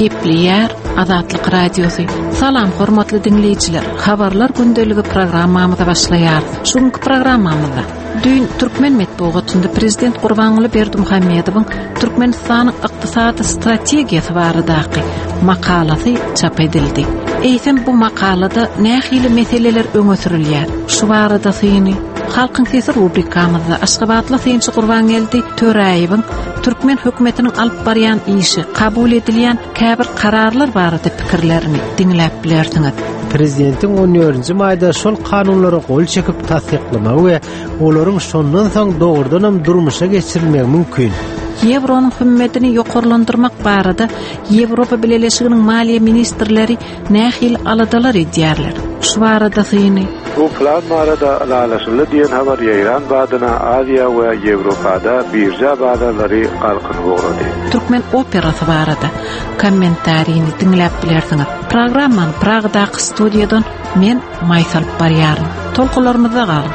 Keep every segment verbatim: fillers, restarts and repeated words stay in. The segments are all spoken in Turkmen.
Gepleyer Azatlyk Radiosu. Salam hormatly dinleyijiler. Habarlar gündöligi programmamyza başlaýar. Şuňky programmamyzda dün Türkmen medeniýetinde Prezident Gurbanguly Berdimuhammedowyň Türkmenistanyň ykdysady strategiýasy baradaky makalasy çap edildi. Eýsem bu makalada nähili meseleler öňe sürilýär. Şu barada syny Halkyň sesi rubrikamyzda Aşgabatly Synçy Gurbangeldi töräýibiň Türkmen hökümetiniň alyp barýan işi, kabul edilýän käbir kararlar barada pikirlerini dinläp bilersiňiz. Prezidentiň on dördünji maýda şol kanunlara gol çekip tasdiklamak we olaryň şondan soň dogrudan durmuşa geçirilmegi mümkin. Yevroň hümmetini ýokarlandyrmak barada Ýewropa Birleşiginiň maliýe ministrleri nähil aladalar edýärler. Şu barada syny bu plan barada alalaşyly diýen habar ýaýran badyna Aziýa we Ýewropada birja badalary galkyny ugrady. Türkmen operasy barada kommentariýini dinläp bilersiňiz. Programmany Pragdaky studiýadan men Maýsal barýarym. Tolkularymyza galyň.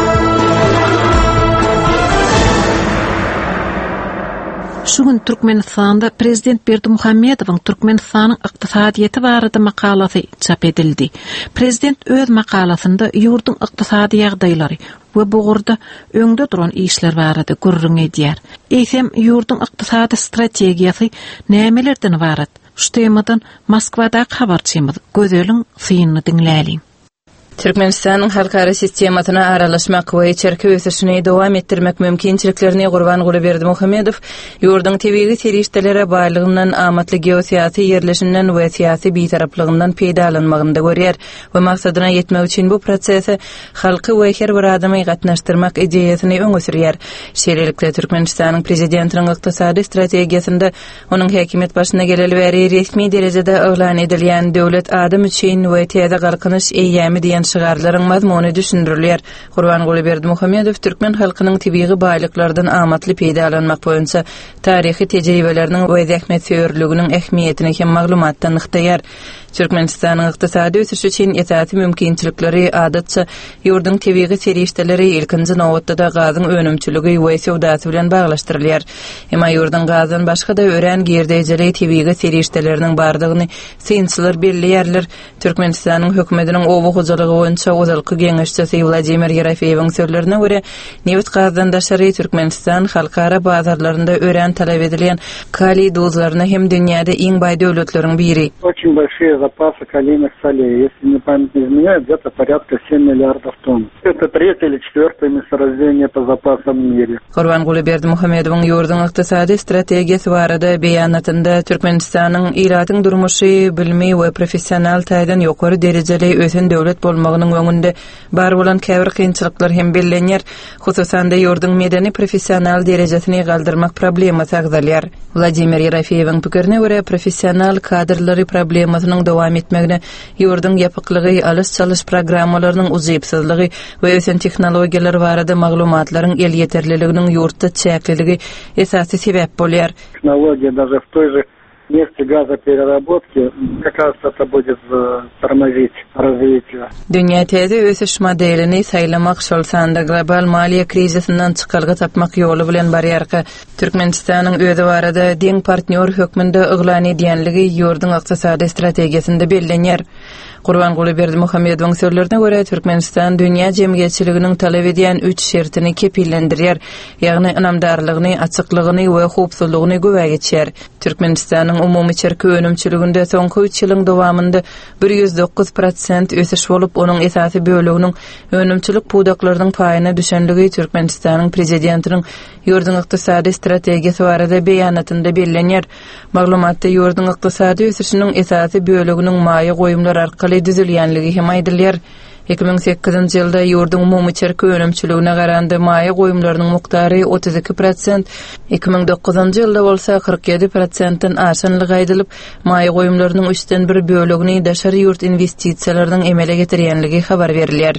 Şugun Türkmenistanda Prezident Berdimuhammedowyň Türkmenistanyň ykdysadyýety barada makalasy çap edildi. Prezident öz makalasynda ýurduň ykdysady ýagdaýlary we bugurda öňde duran işler barada gurrun edýär. Eýsem ýurduň ykdysady strategiýasy nämelerden ibaret? Şu temadan Moskwadaky habarçymyz Gözeliň synyny dinläýin. Türkmenistanyň halkara sistematyna aralaşmak we çerki ösüşini dowam etdirmek mümkinçiliklerini Gurbanguly Berdimuhammedow ýurduň tebigi serişdelere baýlygyndan amatly geosiýasy ýerleşinden we siýasy bitaraplygyňdan peýdalanmagynda görýär we maksadyna ýetmek üçin bu prosesi halky we her bir adamy gatnaşdyrmak ideýasyny öňe sürýär. Şeýlelikle Türkmenistanyň prezidentiniň ykdysady strategiýasynda onuň häkimet başyna geleli bäri resmi derejede öňlen edilýän döwlet adam üçin we täze galkynyş eýýämi diýen şygarlaryň mazmuny düşündirilýär. Gurbanguly Berdimuhammedow Türkmen halkynyň tebigi baýlyklardan amatly peýdalanmak boýunça taryhy tejribeleriniň we zähmet-söýürliginiň ähmiýetini hem maglumatdan ykdaýar. Türkmenistanyň ykdysady ösüşi üçin ýetäti mümkinçilikleri adatça ýurduň tebigi serişdeleri ilkinji nowatda gazyň önümçüligi we sowdasy bilen baglaşdyrylýar. Emma ýurduň gazyň başga da ören gerdejeli tebigi serişdeleriniň bardygyny synçylar belliýärler. Türkmenistanyň hökümetiniň owu hojalygy boýunça ozalky geňeşçisi Vladimir Yerafeýewiň sözlerine görä, Newt gazdandaşary Türkmenistan halkara bazarlarynda ören talap edilýän kali dozlaryny hem dünýäde iň baý döwletleriň biri. Очень большие запасы калийных солей. Если не память не изменяет, где-то порядка семь миллиардов тонн. Это третье или четвертое месторождение по запасам в мире. Gurbanguly Berdimuhammedowyň ýurduň ykdysady strategiýasy barada beýanatynda Türkmenistanyň iratyň durmuşy bilmi we professional taýdan ýokary derejeli ösen döwlet bolmagynyň öňünde bar bolan käbir kynçylyklar hem bellenýär. Hususan da ýurduň medeni professional derejesini galdyrmak problemasy agzalýar. Vladimir Yerafeýewiň pikirine görä, professional kadrlary problemasynyň dowam etmegine ýurduň ýapyklygy, alys çalyş programmalarynyň uzypsyzlygy we ösen tehnologiýalar barada maglumatlaryň el ýeterliliginiň ýurtda çäkliligi esasy sebäp bolýar. Технология даже в той же месте газопереработки, мне кажется, это будет тормозить развитие. Dünýä täze ösüş modelini saýlamak şol sanda global maliýe krizisinden çykalga tapmak ýoly bilen barýarka. Türkmenistanyň özi barada deň partner hökmünde yglan edýänligi ýurduň ykdysady strategiýasynda bellenýär. Gurbanguly Berdimuhammedowyň sözlerine görä, Türkmenistan dünýä jemgyýetçiliginiň talap edýän üç şertini kepillendirýär, ýagny inamdarlygyny, açyklygyny we howpsuzlygyny göbäk etýär. Türkmenistanyň umumy çerki önümçiliginde soňky üç ýylyň dowamında bir ýüz dokuz prosent ösüş bolup, onuň esasy böleginiň önümçilik pudaklarynyň paýyna düşenligi Türkmenistanyň prezidentiniň ýurduň ykdysady strategiýasy barada beýanatynda bellenýär. Maglumatda ýurduň ykdysady ösüşiniň esasy böleginiň maýy goýumlar arkaly düzülýänligi hem aýdylýar. iki bin sekizinji ýylda ýurduň umumy çerki önümçiligine garanda maýy goýumlarynyň miqdary otuz iki prosent, iki bin dokuzunji ýylda bolsa kırk yedi prosentden aşanlygy aýdylyp, maýy goýumlarynyň üçden bir bölegini daşary ýurt investisiýalarynyň emele getirýänligi habar berilýär.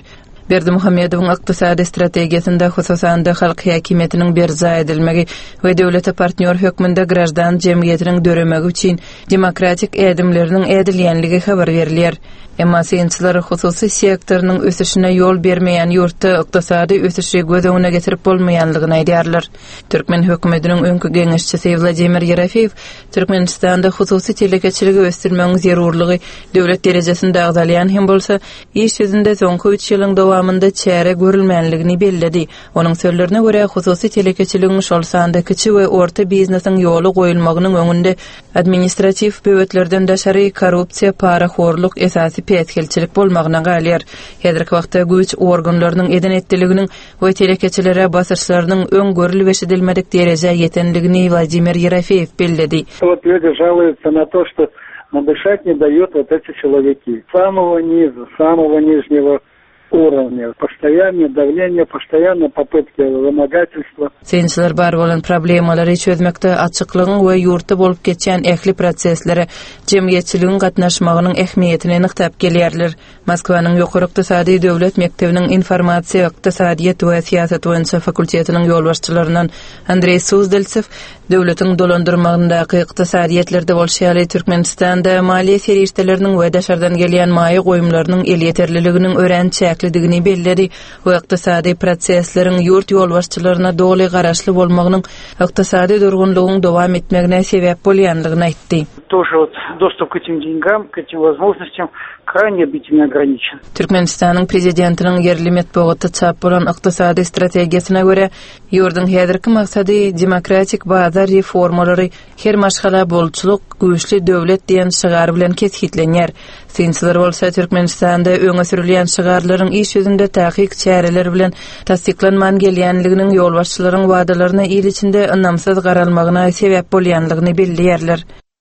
Berdimuhammedowyň ykdysady strategiýasynda hususanda halk häkimetiniň berza edilmegi we döwlete partner hökmünde grajdan jemgyýetiniň döremegi üçin demokratik edimleriniň edilýänligi habar berilýär. Emma synçylar hususy sektorynyň ösüşine ýol bermeýän ýurtda ykdysady ösüşe göz öňüne getirip bolmaýanlygyny aýdýarlar. Türkmen hökümetiniň öňkü geňeşçisi Vladimir Yerafeýew Türkmenistanda hususy telekeçiligi ösdürmegiň zerurlygy döwlet derejesinde agdalýan hem bolsa iş ýüzünde soňky üç ýylyň dowamında çäre görülmänligini bellädi. Onuň sözlerine görä hususy telekeçiligiň şol sanda kiçi we orta biznesiň ýoly goýulmagynyň öňünde administrativ böwetlerden daşary korrupsiýa, paraxorluk esasy petkelçilik bolmagyna galýar. Häzirki wagtda güç organlarynyň eden etdiliginiň we telekeçilere basyrçlarynyň öňgörülip edilmedik dereje ýetenligini Vladimir Yerafeýew bellädi. Вот люди жалуются на то, что надышать не дают вот эти человеки. С самого низа, самого нижнего уровня. Постоянное давление, постоянно попытки вымогательства. Synçylar bar bolan problemalary çözmekde açyklygyň we ýurtda bolup geçen ähli proseslere jemgyýetçiligiň gatnaşmagynyň ähmiýetini nyktap gelýärler. Moskwanyň ýokary ykdysady döwlet mektebiniň informasiýa, ykdysadyýat we siýasat boýunça fakultetiniň ýolbaşçylaryndan Andrey Suzdeltsev döwletiň dolandyrmagyndaky ykdysadyýetlerde bolşýaly Türkmenistanda maliýe serişdeleriniň we daşardan gelýän maýy goýumlarynyň el ýeterliliginiň örençi äklidigini bellädi we ykdysady prosesleriň ýurt ýolbaşçylaryna doly garaşly bolmagynyň ykdysady durgunlygyň dowam etmegine sebäp bolýanlygyny aýtdy. Тоже вот доступ к этим деньгам, к этим возможностям крайне объективно ограничен. Türkmenistanyň prezidentiniň yerli metbuaty çap bolan ykdysady strategiýasyna görä, ýurdun häzirki maksady demokratik bazar reformalary, her maşgala bolçuluk, güýçli döwlet diýen şygar bilen kesgitlenýär. Synçylar bolsa Türkmenistanda öňe sürilýän şygarlaryň iş ýüzünde tähik çäreler bilen tasdiklanman gelýänliginiň ýolbaşçylaryň wadalaryna il içinde ynamsız garalmagyna sebäp bolýanlygyny belläýärler.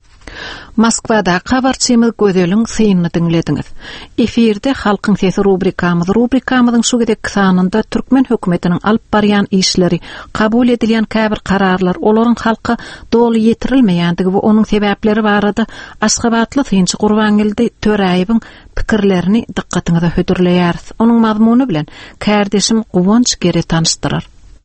Moskwada habarçymyz gözeliň synyny dinlediňiz. Eferde halkyň sesi rubrikamyz, rubrikamyzyň şu gedek sanynda Türkmen hökümetiniň alyp barýan işleri, kabul edilýän käbir kararlar, olaryň halka doly ýetirilmeýändigi we onuň sebäpleri barada Aşgabatly synçy Gurbangildi Töräýewiň pikirlerini dikkatiňize hödürleýäris. Onuň mazmuny bilen kärdeşim Guwanç geri tanışdyrar.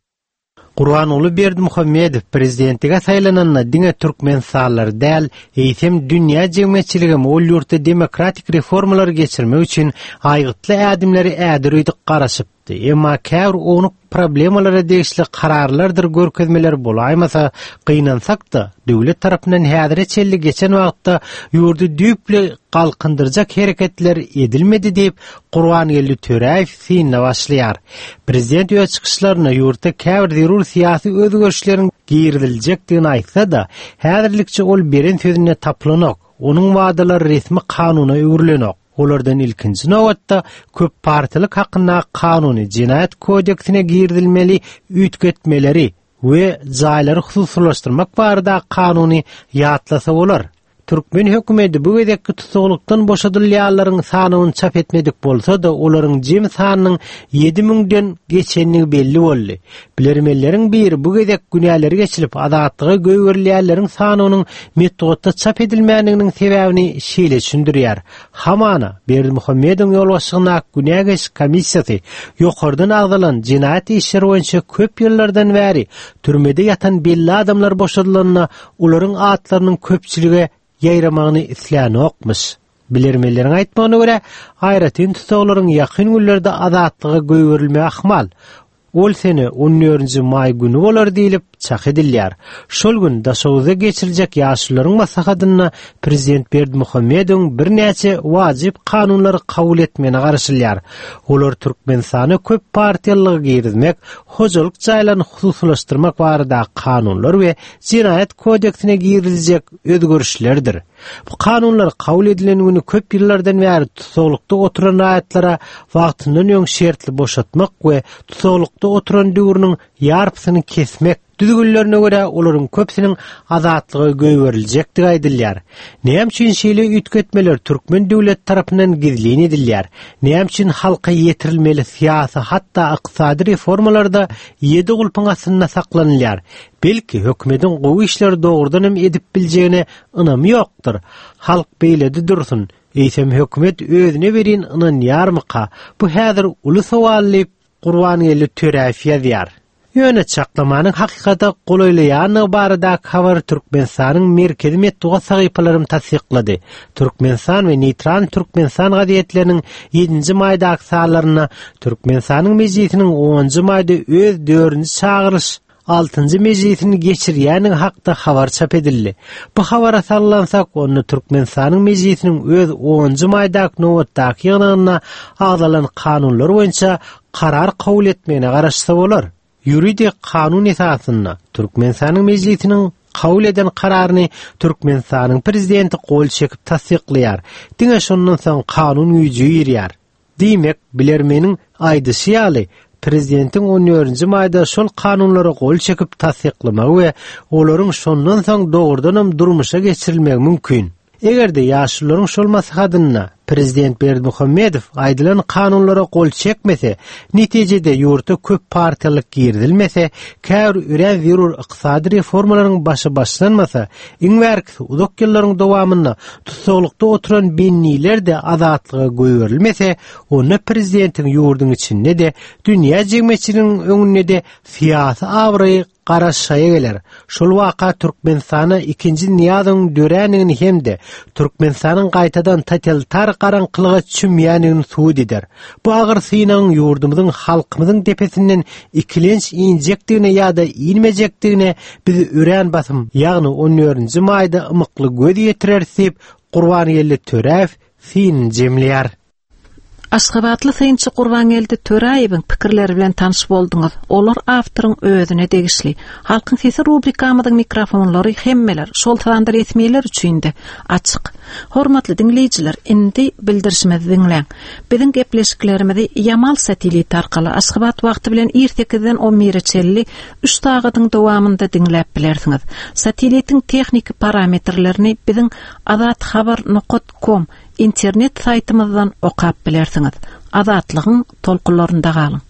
Gurbanoğlu Berdimuhammedow prezidentliге saýlananna diňe türkmen sallar däl, eýsem dünýä jemgyýetçiligi ol ýurtda demokratik reformalar geçirmek üçin aýgytly ädimleri ädirýdik garaşypdy. Emma käbir onu problemalara degişli kararlardır görkezmeler bolaýmasa, gynansak da döwlet tarapyndan häzire çelli geçen wagtda ýurdu düýpli galkındyrjak hereketler edilmedi diýip Gurbangildi Töräýew synyna başlaýar. Prezident ýa çykyşlaryna ýurtda käbir zerur syýasy özgörüşleriň giridiljakdygyny aýtsa da, häzirlikçe ol beren sözüne taplanok, onuň wadalary resmi kanuny öwürlenok. Olardan ilkinci nowatda köp partilik hakyna kanuny Jinayet kodeksine girdilmeli ütgetmeleri we jaýlary hususlaşdyrmak barada kanuny ýatlasa bolar. Türkmen hökümeti bu gedekki tutuklukdan boşadylýanlaryň sanyny çap etmedik bolsa da olaryň jem sanynyň ýedi miňden geçenligi belli boldy. Bilermelleriň biri bu gedek günäleri geçilip azatlygy göýgerilýänleriň sanynyň metodda çap edilmänliginiň sebäbini şeýle düşündirýär. Hamana Berdimuhammedowyň ýolbaşygyna günä geç komissiýasy ýokardan agdalan jinayet işleri boýunça köp ýyllardan bäri türmede ýatan belli adamlar boşadylanyna olaryň atlarynyň köpçiligi ýaýramagyny isläni okmuş. Bilermelleriň aýtmagyna görä, aýratyn tutuklaryň ýakyn günlerde azatlygy göýgerilme ahmal. Ol sene on dördünji may günü bolar diýilip çak edilýär. Şol gün daşawda geçiriljek ýaşlaryň maslahatyna prezident Berdimuhammedowyň bir näçe wajyp kanunlary kabul etmegine garaşylýar. Olar Türkmenistany köp partiýalygy girizmek, hojalyk jaýlaryny hususlaşdyrmak barada kanunlar we Jinayet kodeksine giriljek özgörüşlerdir. Bu kanunlar kabul edilen günü köp ýyllardan bäri tutuklukda oturan aýatlara wagtyndan öň şertli boşatmak we tutuklukda oturan döwrüniň ýarpysyny kesmek düzgünlerine göre olaryň köpsiniň azatlygy göýgeriljekdi aýdylýar. Näme üçin şeýle ütgetmeler türkmen döwlet tarapyndan gizlin edilýär? Näme üçin halka ýetirilmeli syýasy hatda ykdysady reformalarda ýedi gulpyň asyna saklanýar? Belki hökümetiň gowy işleri dogrudan hem edip biljegine ynamy ýokdur. Halk beýledi dursun. Eýsem hökümet özüne berin ınan yarmyka bu häzir uly sowally Gurban Gelli Töräfiýe diýär. Ýöne çaklamanyň hakykata golaýlaýany barada habar Türkmenistanyň merkezi medeniýet sahypalaryny tasdiklady. Türkmenistan we Neytral Türkmenistan gazetleriniň ýedinji maýdaky sanlaryna Türkmenistanyň mejlisiniň onunji maýda öz dördünji çağırış altynji mejlisini geçirýäniň hakda habar çap edildi. Bu habara sallansak, onu Türkmenistanyň mejlisiniň öz onunji maýdaky nowatdaky ýygynyna agdalan kanunlar boýunça karar kabul etmegine garaşsa bolar. Yuridik kanun esasyna Türkmenistanyň mejlisiniň kabul eden kararyny Türkmenistanyň prezidenti gol çekip tasdiklýar. Diňe şondan soň kanun güýje ýerýär. Diýmek, bilermeniň aýdysy ýaly prezidentiň on dördünji maýda şol kanunlara gol çekip tasdiklamagy we olaryň şondan soň dogrudan durmuşa geçirilmegi mümkin. Egerde ýaşlaryň şol maslahatyna Prezident Berdimuhammedow aýdylan kanunlara gol çekmese, netijede ýurtda köp partiýalyk girdilmese, käbir üren zerur ykdysady reformalaryň başy başlanmasa, iň wärkisi uzak ýyllaryň dowamyna tutsaglykda oturan benniler de azatlyga göwerilmese, onu prezidentiň ýurduň içinde de, dünýä jemgyýetçiliginiň öňünde de syýasy awry garaşaýa geler. Şol waka Türkmenistana ikinji Niýazyň dörenigini hemde Türkmenistanyň gaýtadan totalitar garaňkylyga çümýänigini suwd eder. Bu agyr synaň ýurdumyzyň halkymyzyň depesinden ikilenç injekdigine ýa-da inmejekdigine bizi ören basym, ýagny on dördünji maýda ymykly göz ýetirer diýip Gurban Gelli Töräf syn jemleýär. Aşgabatly synçy Gurban Gelli Töräýewiň pikirleri bilen tanyş bolduňyz. Olar awtoryň özüne degişli. Halkyň sesi rubrikamyzyň mikrofonlary hemmeler şol taýda resmiýetler üçin-de açyk. Hormatly dinleýijiler, indi bildirişimizi dinleň. Biziň gepleşiklerimizi Yamal satelit arkaly Aşgabat wagty bilen ertekden on birçelli üç sagatyň dowamynda dinläp bilersiňiz. Satelitiň tehnik parametrlerini biziň azat habar nokta com internet saytymyzdan okap bilersiňiz. Azatlygyň tolkunlarynda galyň.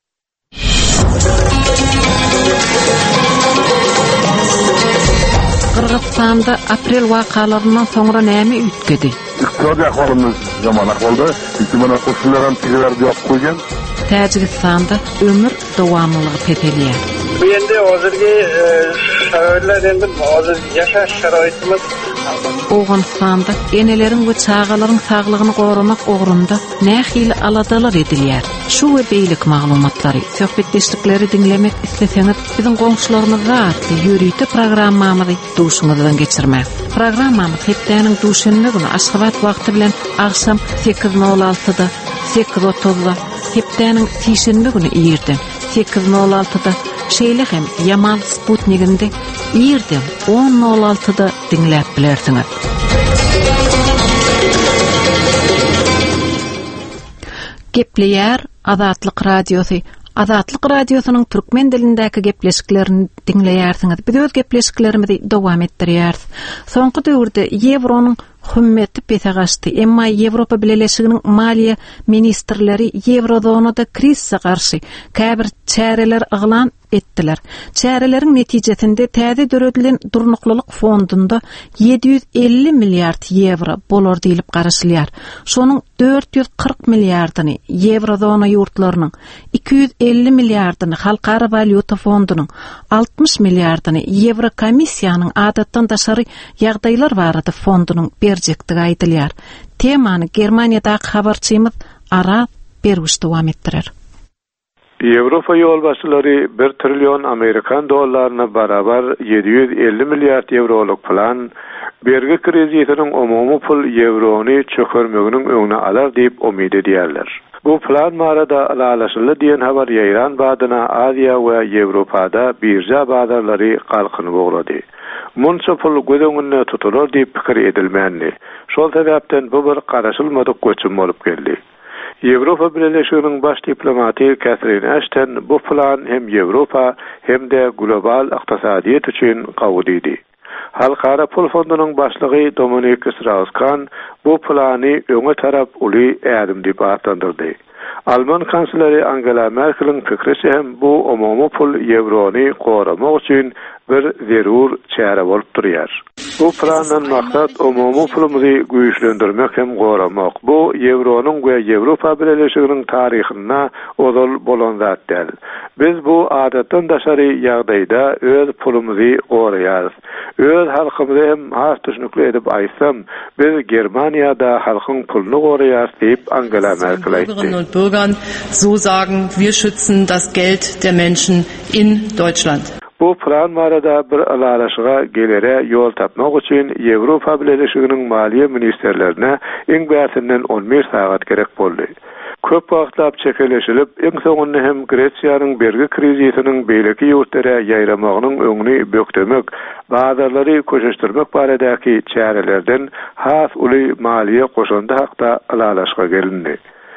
Kırgızstanda aprel wakalarından sonra näme ütkedi? İqtisadi ahvalımız zaman ahvalda hükümana koşullardan tigiler ýok koygan. Täjikistanda ömür dowamlylygy petelýär. Endi hozirgi şaýarlar endi hozir ýaşaş şaraýatymyz Oğuzstanda eneleriň we çağalaryň saglygyny goramak ugrunda nähili aladalar edilýär. Şu we beýlik maglumatlary, söhbetdeşlikleri dinlemek isleseňiz, biziň goňşularymyzga ýürüýte programmamyzy duşumyzdan geçirmek. Programmamyz hepdeniň duşenme güni Aşgabat wagty bilen akşam sekiz nol altyda, sekiz otuzda, hepdeniň sişenme güni ýerden sekiz nol altyda, şeýle hem Yamal Sputniginde ýerden on nol altyda dinläp bilersiňiz. Gepleýär Azatlyk Radiosu. Azatlyk Radiosunyň türkmen dilindäki gepleşiklerini dinleýärsiňiz. Biz öz gepleşiklerimizi dowam etdirýäris. Soňky döwürde Ýewronyň hümmeti pesagaşdy. Emma Ýewropa Birleşiginiň maliýe ministrleri Ýewrozonada krizse garşy käbir çäreler yglan etdiler. Çäreleriň netijesinde täze döredilen durnuklylyk fondunda yedi yüz elli milliard ýewro bolar diýilip garaşylýar. Şonuň dört yüz kırk milliardyny Ýewrozona ýurtlarynyň, iki yüz elli milliardyny Halkara Valyuta fondunyň, altmış milliardyny Ýewrokomissiýanyň adatdan daşary ýagdaýlar barady fondunyň berjektigi aýdylýar. Temany Germaniýadaky habarçymyz Ara Berwiş dowam etdirer. Ýewropa ýolbaşçylary bir trilyon Amerikan dollaryna barabar yedi yüz elli milliard euroluk plan bergi kreditiniň umumy pul ýevrony çökermeginiň öňüne alar diýip umyd edýärler. Bu plan marada alalaşyly diýen habar ýaýran badyna Aziýa we Ýewropada birja bazarlary galkyny boglady. Munça pul gödöňüne tutular diýip pikir edilmänli. Şol sebäpden bu bir garaşylmadyk göçüm bolup geldi. Ýewropa Birleşiginiň baş diplomaty Catherine Ashton bu plan hem Ýewropa hem de global ykdysadyýet üçin gawdy idi. Halkara pul fondunyň başlygy Dominik Strauss-Kahn bu plany öňe tarap uly ädim diýip atandyrdy. Alman kansleri Angela Merkel'in fikrisi hem bu umumy pul Evrony goramak üçin bir zerur çäre bolup durýar. Bu plandan maksat umumy pulumuzy güýçlendirmek hem goramak. Bu Evronyň we Ýewropa Birleşiginiň taryhyna ozal bolan zat däl. Biz bu adatdan daşary ýagdaýda öz pulumuzy goraýarys. Öz halkymyzy hem has düşünükli edip aýsam, biz Germaniýada halkyň pulunu goraýarys diýip Angela Merkel aýtdy. So sagen, wir schützen das Geld der Menschen in Deutschland. Bu plan marada bir alalaşyga gelere yol tapmak üçin Ýewropa Birleşiginiň maliýe ministerlerine iň bäsinden on beş saat gerek boldy. Köp wagtlap çekeleşilip, iň soňunda hem Gretsiýanyň bergi krizisiniň beýleki ýurtlara ýaýramagynyň öňüni bökdemek, bazarlary köşeşdirmek baradaky çärelerden has uly maliýe goşandy hakda alalaşyga gelindi.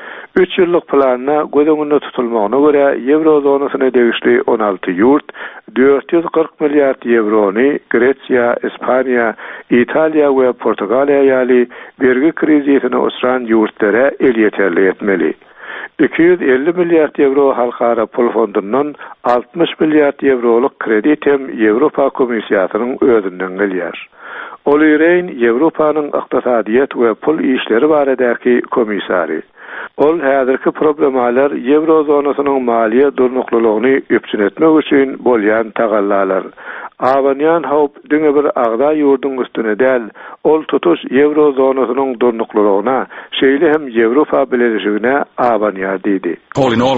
üç ýyllyk planyna gözüňde tutulmagyna görä Eurozonasına degişli on alty ýurt dört yüz kırk milyard eurony Gretsiýa, Ispaniýa, Italiýa we Portugaliýa ýaly bergi krizisine uçran ýurtlara el ýeterli etmeli. iki yüz elli milyard euro halkara pul fondundan altmış milyard euroluk kredit hem Ýewropa Komissiýasynyň özünden gelýär. Oli Rehn Ýewropanyň ykdysadyýat we pul işleri baradaky komissary. Ol häzirki problemalar Eurozonasının maliýe durnuklulygyny öpçün etmek üçin bolýan tagallalar. Awanyan hop diňe bir agda ýurdun üstüne däl, ol tutuş Eurozonasının durnuklulygyna, şeýle hem Ýewropa Birleşigine awanýar diýdi. All in all,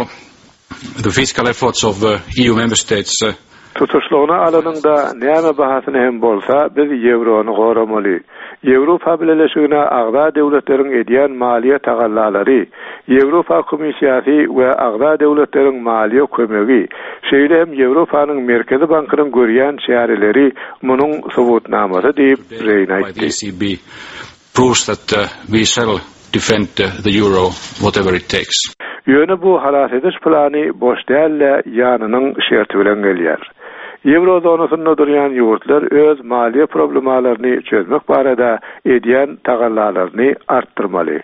the fiscal efforts of the E U member states uh, tutuşluğuna alanında näme bahasyny hem bolsa biz Ýevrony goramaly. Ýewropa Birleşigine agda döwletleriň edýän maliýe tagallalary, Ýewropa Komissiýasy we agda döwletleriň maliýe kömegi, şeýle hem Ýewropanyň Merkezi Bankynyň görýän çäreleri munyň subutnamasy diýip Rehn aýtdy. E C B proves that uh, we shall defend uh, the euro whatever it takes. Ýöne bu halas ediş plany boş däl, ýanynyň şerti bilen gelýär. Eurozonasynda durýan ýurtlar öz maliýe problemalaryny çözmek barada edýän tagallalaryny artdyrmaly.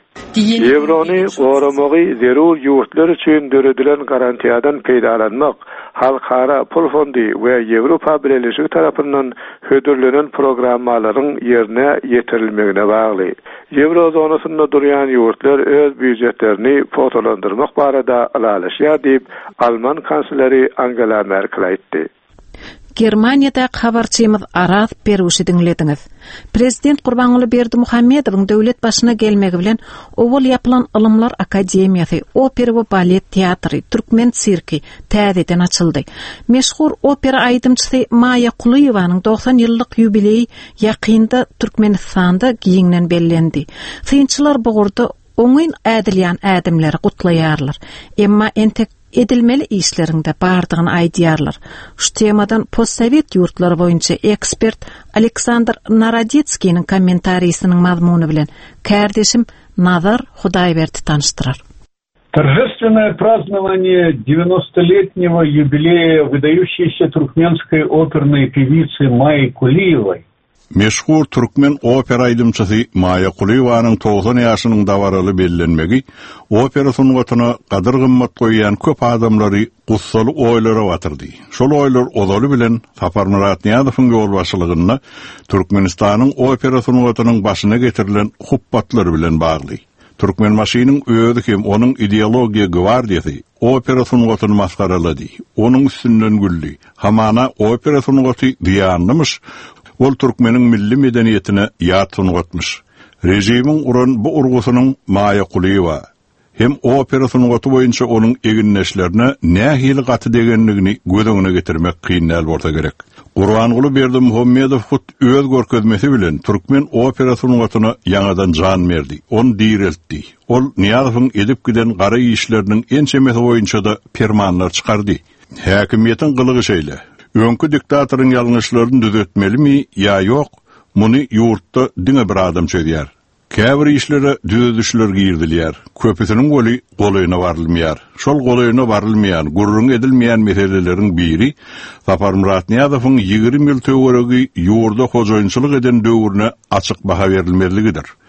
Evrony goramagy zerur ýurtlar üçin döredilen garantiýadan peýdalanmak, halkara pul fondy we Ýewropa Birleşigi tarapyndan hödürlenen programmalaryň ýerine ýetirilmegine bagly. Eurozonasynda durýan ýurtlar öz büdjetlerini fotolandyrmak barada alalaşýar diýip Alman kansleri Angela Merkel aýtdy. Germaniýada habarçymyz Aras Peruşy dinlediňiz. Prezident Gurbanuly Berdimuhammedowyň döwlet başyna gelmegi bilen owul ýapylan Ilymlar Akademiýasy, opera we balet teatry, türkmen sirki täzeden açyldy. Meşhur opera aýdymçysy Maya Qulyowanyň doksan ýyllyk ýubileyi ýakynda Türkmenistanda giňden bellendi. Synçylar bugurdy oňyn ädilýän ädimleri gutlaýarlar. Emma entek edilmeli işlerinde bardığını aýdýarlar. Şu temadan postsovet ýurtlary boýunça ekspert Aleksandr Narodetskiň kommentariýasynyň mazmuny bilen kärdeşim Nazar Hudaýberdi tanıştyrar. Торжественное празднование девяностолетнего юбилея выдающейся туркменской оперной певицы Майи Кулиевой. Meşhur Türkmen opera aýdymçysy Maya Qulyowanyň doksan ýaşynyň dawaraly bellenmegi, opera sunugatyna gadyr gymmat goýan köp adamlary gussaly oýlara watyrdy. Şol oýlar ozaly bilen Sapar Murat Niýazowyň ýolbaşçylygyna Türkmenistanyň opera sunugatynyň başyna getirilen huppatlary bilen bagly. Türkmen maşynyň öýüdi hem onuň ideologiýa gwardiýasy opera sunugatyny maskaralady. Onuň üstünden güldi. Hamana opera sunugaty diýanlymış. Ol Türkmeniň milli medeniýetine ýat sunugatmyş. Rejimiň uran bu urgusynyň Maya Qulyova hem opera sunugaty boýunça onuň eginleşlerine nähili gaty degenligini gödüňe getirmek kynal bolsa gerek. Gurbanuly Berdimuhammedow hut öz görkezmesi bilen Türkmen opera sunugatyna ýangadan jan berdi. Onu diýreltdi. Ol Niýazowyň edip giden gara işleriniň ençemesi boýunça da permanlar çykardy. Häkimiýetiň gylygy şeýle. Öňkü diktatorun ýalňyşlaryny düzeltmelimi ýa ýok, muny ýurtda diňe bir adam çöýýär. Käbir işlere düzedişler girdilýär. Köpüsiniň goly golyna barylmaýar. Şol golyna barylmaýan, gurrun edilmeýän meseleleriň biri Sapar Murat Niýazowyň ýygrimi ýyl töweregi ýurda hojaýynçylyk eden döwrüne açyk baha berilmeligidir.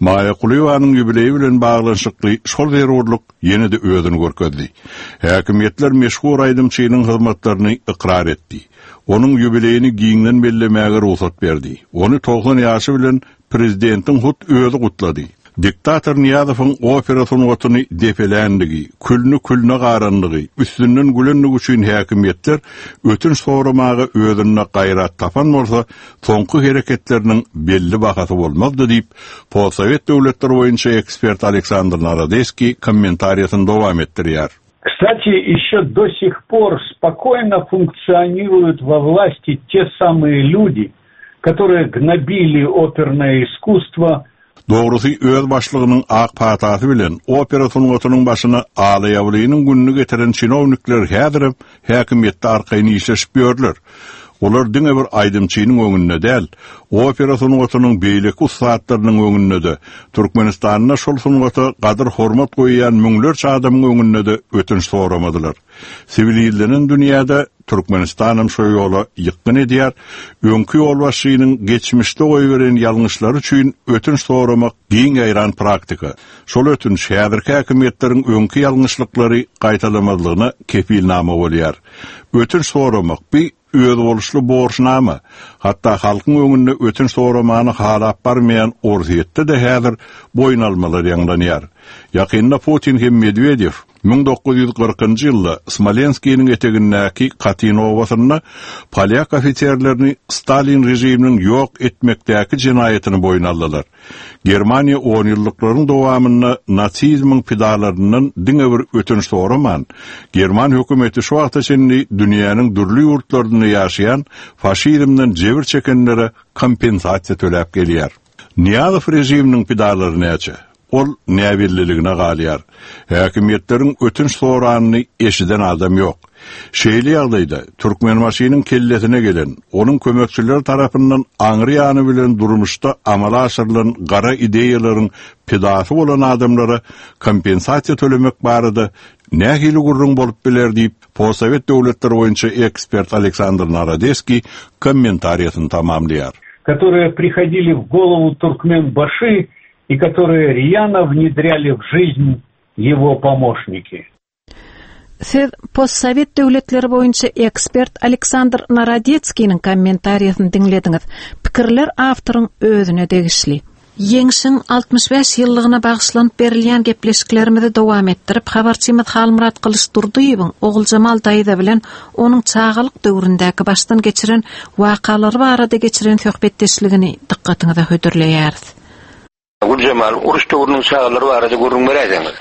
Maya Kulewanyň ýübileýi bilen baglanşykly şol zerurluk ýene-de özüni görkezdi. Häkimetler meşhur aýdymçylygyň hyzmatlaryny ikrar etdi. Onun ýübileýini giňden bellemäge ruhsat berdi. Onu toğsan ýaşy bilen prezidentiň hut özü gutlady. Diktator Niyazowyň opera sunuwatyny defeländigi, külnü külne garandygy, üstünden gülenligi üçin häkimetler ötün soramagy özüne gaýrat tapan bolsa, soňky hereketleriniň belli bahasy bolmazdy diýip, Possovet döwletleri boýunça ekspert Александр Народецкий комментариясын дowam etdirýär. Кстати, еще до сих пор спокойно функционируют во власти те самые люди, которые гнобили оперное искусство. Doğrusu öz başlygynyň ak patasy bilen opera sunuwatynyň başyna alaýawylynyň gününi getiren çinownikler häzir häkimetde arkaýyn işleşip ýörler. Olar diňe bir aýdymçynyň öňünde däl, opera sunuwatynyň beýleki ustadlarynyň öňünde de, Türkmenistanyna şol sunuvata gadyr hormat goýýan müňlerçe adamyň öňünde de ötünç soramadylar. Sivilizlenen dünýäde Türkmenistan şo ýola ýykyn edýär, öňkü ýol başynyň geçmişde goýberen ýalňyşlary üçin ötünç soramak giň aýran praktika. Şol ötünç häzirki häkimetleriň öňkü ýalňyşlyklary gaýtalamazlygyna kepilnama bolýar. Ötünç soramak bir öz boluşlu borçnama, hatta halkyň öňünde ötünç soramany halap barmayan orziýetde de häzir boyun almalar ýanglanýar. Ýakynda Putin hem Medvedev bin dokuz yüz kırkıncı ýylda Smolenskiň etegindäki Katinowasyna polyak ofitserlerini Stalin rejiminiň ýok etmekdäki jinaýatyny boyun aldylar. Germaniýa on ýyllyklaryň dowamyny natsizmiň pidalarynyň diňe bir ötünç soraman, German hökümeti şu wagta içinde dünýäniň dürli ýurtlaryny ýaşaýan faşizmden jebir çekenlere kompensasiýa töläp gelýär. Niyazow rejiminiň pidalary näçe? Ol näbirliligine galýar. Häkimetleriň ötünç soranyny eşiden adam ýok. Şeýle ýagdaýda Türkmen maşynyň kellesine gelen, onun kömekçileri tarapyndan aňrýany bilen durmuşda amala aşyrylan gara ideýalaryň pedasy bolan adamlara kompensasiýa tölemek barada nähili gurrun bolup biler diýip Possovet döwletleri boýunça ekspert Александр Народецкий комментариясын tamamlaýar. Которые приходили в голову туркмен-баши и которые рьяно внедряли в жизнь его помощники. Siz postsovet döwletleri boýunça ekspert Александр Народецкийниň kommentariýasyny diňlediňiz. Pikirler awtoryň özüne degişli. Ýeňşiň altymyş beş ýyllygyna bagyşlanyp berilýän gepleşiklerimizi dowam etdirip, habarçymyz Halmurat Kılıçdurduýewiň ogul Jamal Daýda bilen onuň çağalyk döwründäki başdan geçiren wakalary barada geçiren söhbetdeşligini dikkatiňize hödürleýäris. Ogul Jamal uruş döwrüniň çağalary barada görüň beräýäňiz.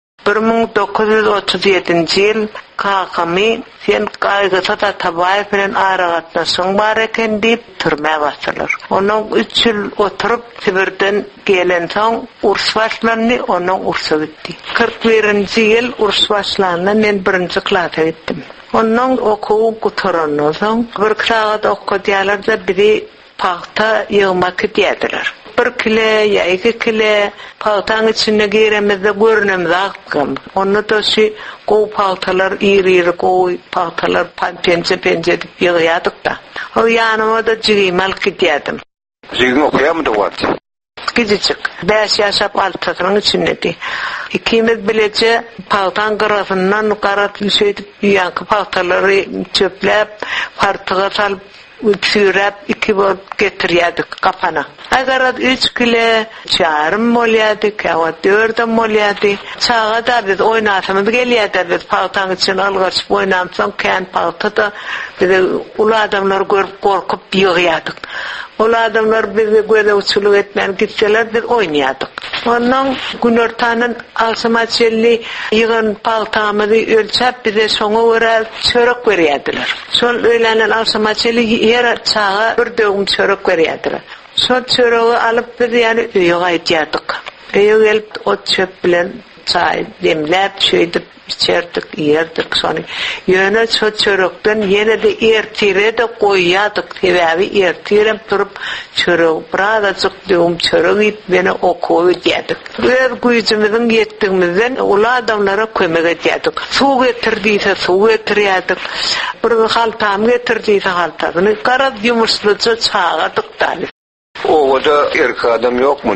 bin dokuz yüz otuz ýedinji ýyl Kakamy sen gaýgysa da Tabaýew bilen aragatnaşyň bar eken diýip türmäge basdylar. Onuň üç ýyl oturup Sibirden gelen soň urs başlandy, onuň ursy bitdi. kırk birinji ýyl urs başlandy, men birinji klasy gitdim. Onuň okuw gutaranyň soň bir sagat okudýarlar da biri paxta ýygmak edýärdiler. Bir kile ya iki kile paltağın içine giremezde görünümüz akım. Onu da şu koğu paltalar, iri iri koğu paltalar pence pence edip yığıyadık da. O yanıma da cigimel gidiyadım. Cigim okuyam da var? Gidicik. Beş yaşap altasının içindeydi. İkimiz bilece paltağın kırasından karatlı şey edip yankı paltaları çöplep, partığa salıp, sürep iki bol getiriyorduk kafana. Agar üç kilo çağırım molyadık, ya dördüm molyadı. Çağa da biz oynasımız geliyordu. Biz paltan için algaçıp oynamsam, kendi palta da bize ulu adamlar görüp korkup yığıyorduk. Ulu adamlar bize göre uçuluk etmeyen gitseler biz oynayorduk. Ondan gün ortanın alsamaçelli yığın paltamızı ölçüp bize sonu vura çörek veriyordular. Son öğlenen alsamaçelli yer çağa bir dögüm çörek veriyordular. Son çöreği alıp biz yani öye gaytıyorduk. Öye gelip o çöp bilen çay demlep çöydüp içerdik, yerdik sonra. Yöne ço çörekten yine de ertire de koyuyorduk. Sebebi ertirem durup çöreği birazcık dögüm çöreği beni okuyu ediyorduk. Biz gücümüzün yettiğimizden ulu adamlara kömek ediyorduk. Su getirdiyse su getiriyorduk. Bir haltam getirdiyse haltasını karat yumuşluca çağırdık da. O da erkek adam yok mu dedi?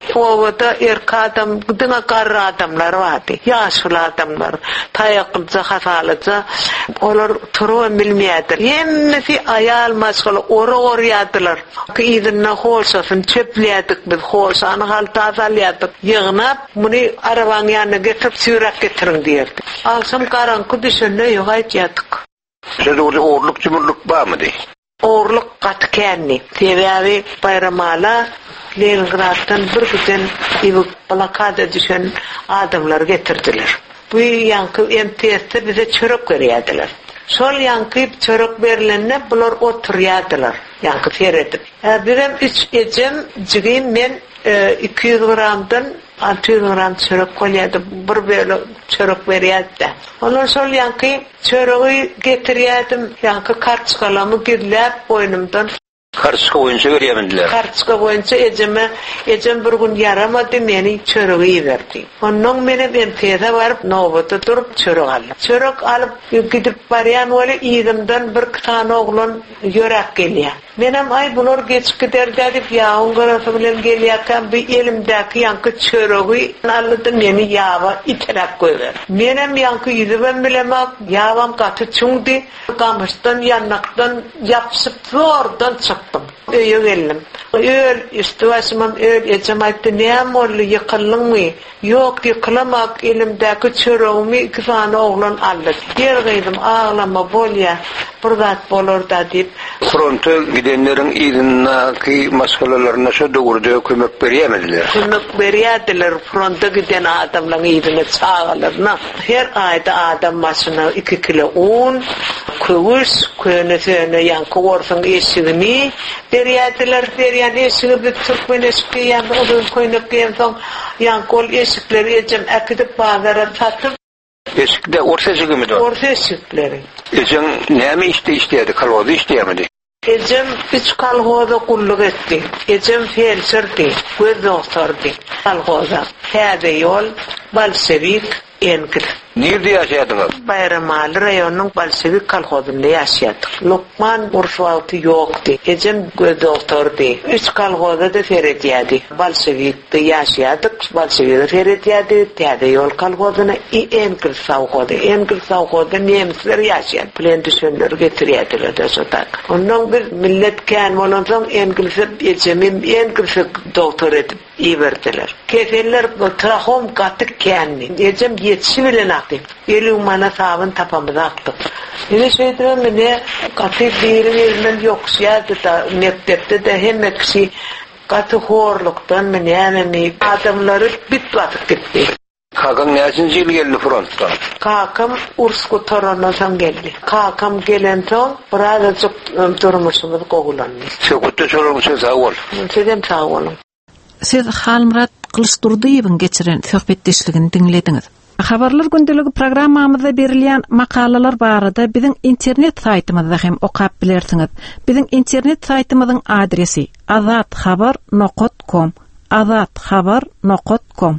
Ovada erkek adam, gıdına karı adamlar vardı. Yaşlı adamlar. Tayaklıca, hasalıca. Onlar turu bilmeyedir. Hemmesi ayal maşgılı oru oruyadılar. İdinne hoşasın, çöpleyedik biz hoşanı halta azalayadık. Yığınap, bunu arabanın yanına getirip sürak getirin derdi. Akşam karanlık düşünle yuhayt yadık. Siz orada oğurluk cumhurluk var mı değil? Oğurluk katı kendi. Tevavi bayramala Leningrad'dan bir güzel ibik plakada düşen adamlar getirdiler. Bu yankı M T S'te bize çörek veriyordular. Sol yankı çörek verilenine bunlar oturuyordular. Yankı seyredip. Birem üç ecem cigim men iki yüz gramdan altı yüz gram çörek koyuyordu. Bir böyle çörek veriyordu. Onlar sol yankı çöreği getiriyordum. Yankı kartçıkalamı girlep boynumdan. Karşıka oyuncu veriyemediler. Karşıka boyunca eceme, ecem bir gün yaramadı, meni çöreği verdi. Onun benim M T S'e varıp Novot'a durup çörek aldım. Çörek alıp gidip barayan öyle iyidimden bir tane oğlan yörek geliyor. Benim ay bunlar geç gider dedik yağın karası bilen geliyorken bir elimdeki yankı çöreği aldı meni yağva iterek koyver. Benim yankı yüzüben bilemek yağvam katı çünkü kamıştan yanaktan yapsıp zordan çıktım. Öyle geldim. Öyle üstüvasımam öyle ecemaatı ne morlu yıkıldın mı? Yok yıkılamak elimdeki çöreğimi iki tane oğlan aldı. Yergeydim ağlama bol ya. Burdat bolur da deyip. Fronta gidenlerin idinaki maskalalarına şu doğruca kömek veriyemediler. Kömek veriyediler fronta giden adamların idini çağalarına. Her ayda adam masına iki kilo un, kıvış, köyüne söyle yankı orsun eşiğini veriyediler. Veriyen eşiği bir Türkmen eşiği yandı. O gün köyüne kıyım son yankı ol eşikleri ecem ekidip bağlara satıp. Eşikde orta eşiği mi? Orta eşikleri. Ecem ne mi işte isteyedi? Kalvadı isteyemedi. Ecem üç kalhoza kulluk etti. Ecem felçirdi. Göz doktordu. Kalhoza. Hede yol, Balsevik, Enkil. Nerede yaşayadınız? Bayramalı rayonun Balsevik kalhozunda yaşadık. Lokman ursualtı yoktu. Ecem göz doktordu. Üç kalhoza da ferediyadi. Balsevik'te yaşadık. Balsevik'te ferediyadi. Hede yol kalhozuna Enkil savhoda. Enkil savhoda Nemsler yaşayan. Plan düşünler getiriyadiler de sotak. Ondan bir millet kan olunsan Enkil'se Ecem'in Enkil'se doktor edip iyi verdiler. Kefeller trahom katık kendi. Ecem yetişi bilen aktif. Eli umana sağın tapamıza aktif. Yine şeyden ne katı değilim elinden yoksuyardı da mektepte de hem eksi katı horluktan mı ne yani adamları bit batık gitti. Kakam ne için zil geldi fronttan? Kakam Ursku Toronto'dan geldi. Kakam gelen son burada çok durmuşumuz koğulanmış. Sekutta sorumlusu sağ ol. Sizem sağ olun. Siz Halmurat Kılıçdurduýewiň geçiren söhbetdeşligini dinlediniz. Habarlar gündüligi programmamyzda berilýän makalalar barada biziň internet saýtymyzda hem okap bilersiňiz. Biziň internet saýtymyzyň adresi azat habar nokta com. azat habar nokta com.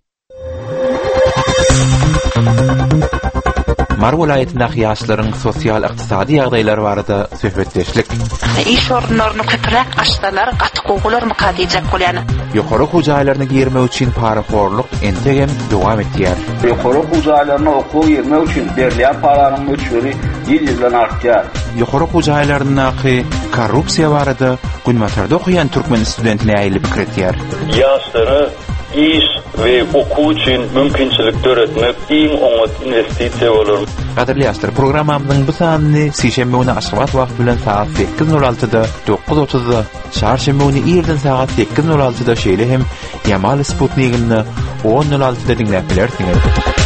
Mar welaýetindäki ýaşlaryň sosial-ykdysady ýagdaýlary barada söhbetdeşlik. İş orunlaryny köpürek açdylar, gatykoglar mukadijak bolýan. Ýokary hujaýlaryny girmek üçin paraforluk entegem dowam etýär. Ýokary hujaýlaryny okuw ýermek üçin berilýän paranyň mölçeri ýyl-ýyldan artýar. Ýokary hujaýlarynyňky korrupsiýa barada Günmatarda okuyan Türkmen studentine aýlyp pikretýär. Ýaşlary iş ve okuw üçin mümkinçilikler etmek iň oňat investisiýa bolar. Gaderli ýaşlar, programmamyň bu sanyny sişembe güni aşgabat wagt bilen saat sekiz nol altyda, dokuz otuzda, çarşembe güni ýerden saat sekiz nol altyda şeýle hem Yamal Sputnik'ini on nol altyda dinläp bilersiňiz.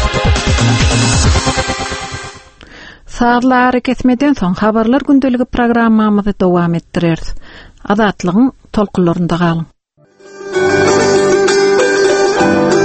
Saatlar kesmeden soň habarlar gündüligi programmamyzy dowam etdirýär. Azatlygyň tolkunlarynda galyň.